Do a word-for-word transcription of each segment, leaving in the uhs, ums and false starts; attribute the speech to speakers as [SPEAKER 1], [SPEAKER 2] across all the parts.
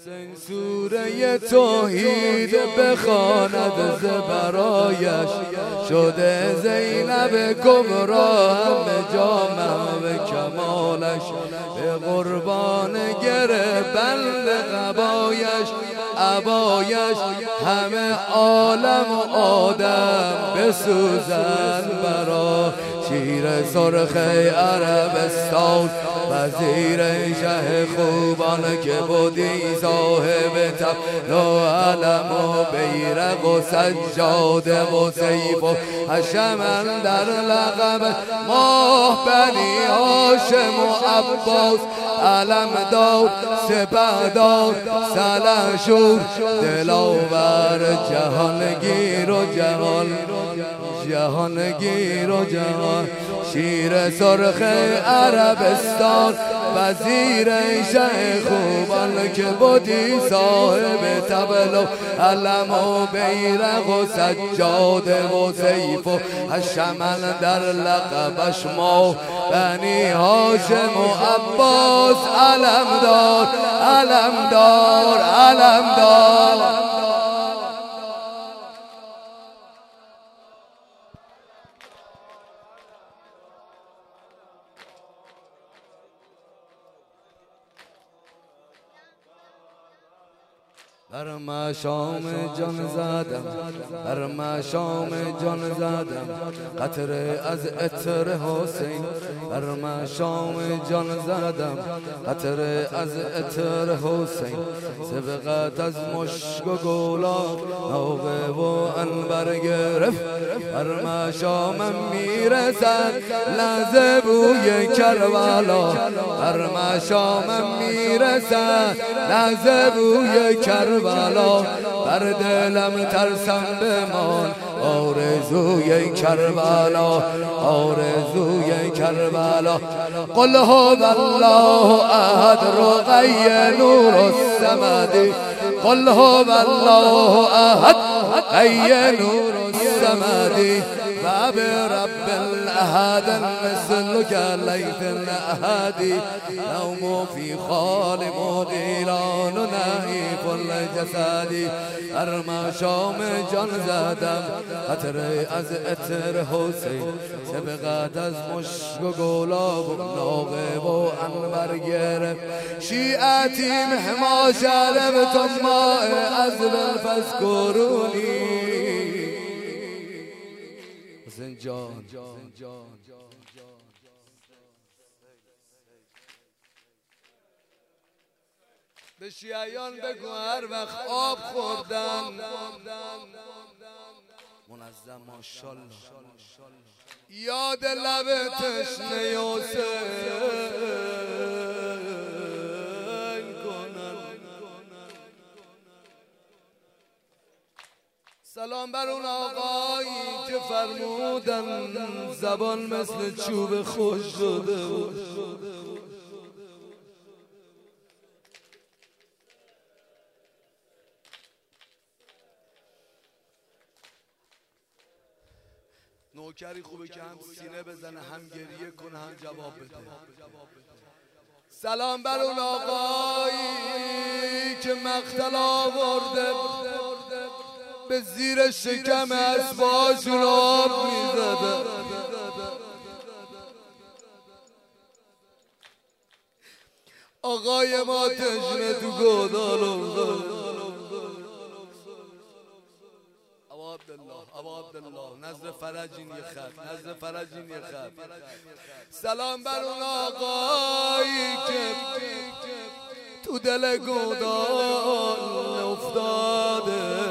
[SPEAKER 1] حسین سوره توحید بخواند ز برایش، شده زینب کبرا همه جا محو کمالش، به قربان گره بند قبایش عبایش، همه عالم و آدم بسوزن برا شیر سرخ عربستان، وزیر شه خوبان که بودی صاحب تبل و علم و بیرق و سجاده و سیف و حشم اندر لقب ماه بنی هاشم و عباس، علم دار سپهدار سلحشور دلاور جهانگیر و جهان جهانگیر و جهان، شیر سرخ عربستان، وزیر شه خوبان که بودی صاحب طبل و علم و بیرق و سجاده و سیف و حشم در لقبش ماه بنی هاشم و عباس، علم دار علم دار علم دار. بر مشام جان زدم بر مشام جان زدم قطره از عطر حسین، بر مشام جان زدم قطره از عطر حسین، سبقت از مشک و گلاب ناقه و عنبر گرفت، بر مشامم میرسد لحظه بوی کربلا، بر مشامم میرسد لحظه بوی کربلا، بر دلم ترسم بمان آرزوی کربلا آرزوی کربلا. قل هو الله احد رقی نور الصمد، قل هو الله احد رقی نور الصمد، باب رب الاحد مثلك ليث الاحد، نوم في خال مغیران و نحیف الجسد، بر مشام جان زدم قطره از عطر حسین، سبقت از مشک و گلاب و ناقه و عنبر گرفت، شیعتی مهما شربتم ماء عذب فاذکرونی. حسین جان به شیعیان بگو هر وقت آب خوردن منظم ماشالله یاد لب تشنه حسین کنن. سلام بر اون آقایی که فرمودن زبان مثل چوب خوش شده، نوکری خوبه که هم سینه بزنه هم گریه کنه هم جواب بده. سلام بر اون آقایی که مقتل آورده به زیر شکم اسباشون آب میزده، آقای ما تشنه تو گودال افتاده. ابا عبدالله ابا عبدالله نظر فرجین یه خط نظر فرجین یه خط. سلام بر اون آقایی که تو دل گودال افتاده،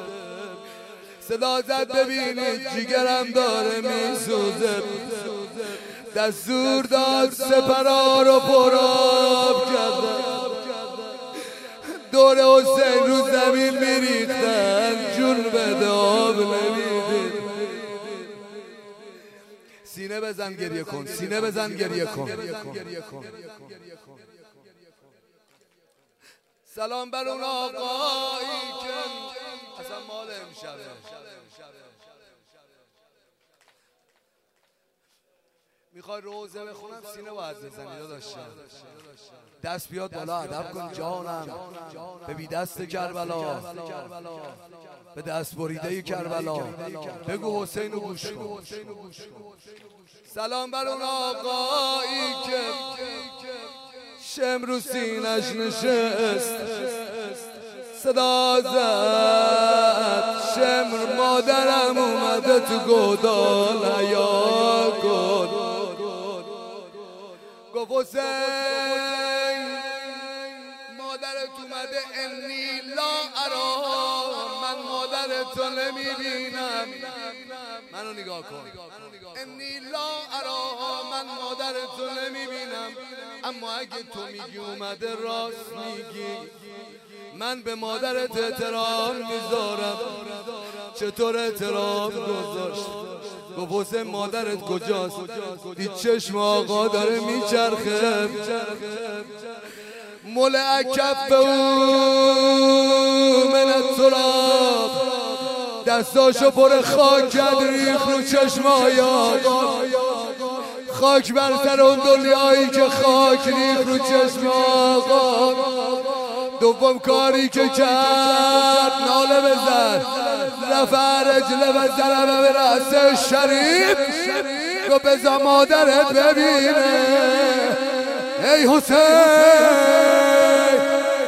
[SPEAKER 1] صدا زد ببینید جیگرم داره میسوزه، دستور داد سپرها رو پرآب کرده، دور حسین رو زمین میریختن جون به آب نمیدید. سینه بزن گریه کن سینه بزن گریه کن. سلام بر اون آقایی که اصلا مال امشبه میخوای روزه بخونم سینه باید بزنی داداش. دست بیاد بالا ادب کن جانم به بی دست کربلا، به دست بریده کربلا بگو حسین رو گوش کن. سلام بر اون آقایی که شمر رو سینش نشست، صدا زد شمر مادرم اومده تو گودال یا گل. گفت حسین مادرت اومده انی لا ارا، من مادرتو نمیبینم. منو نگاه کن. انی لا ارا، من مادرتو نمیبینم، اما اگه تو میگی اومده راست میگی. من به مادرت احترام میذارم. چطور احترام گذاشت؟ گفت حسین مادرت کجاست؟ دید چشم آقا داره میچرخه، ملعکب به اون من التراب، دستاشو پر خاک کرد ریخ رو چشمای آقا. خاک بر سر اون دنیایی که خاک ریخ رو چشم آقا. دوم کاری که کرد ناله بزن، رفع رجله و ضربه به رأس شریف. گفت بذار مادرت ببینه. ای حسین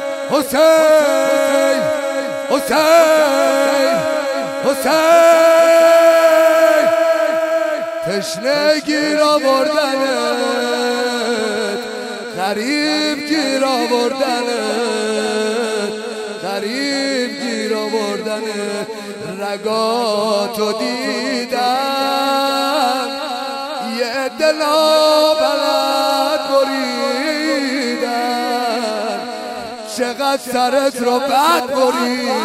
[SPEAKER 1] حسین حسین حسین، تشنه گیر آوردنت، غریب گیر آوردنت، غریب گیر آوردنت. رگاتو دیدم یه دلا بلد بریدن، چقدر سرت رو بد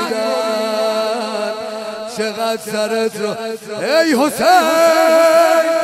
[SPEAKER 1] بریدن، چقدر سرت رو. ای حسین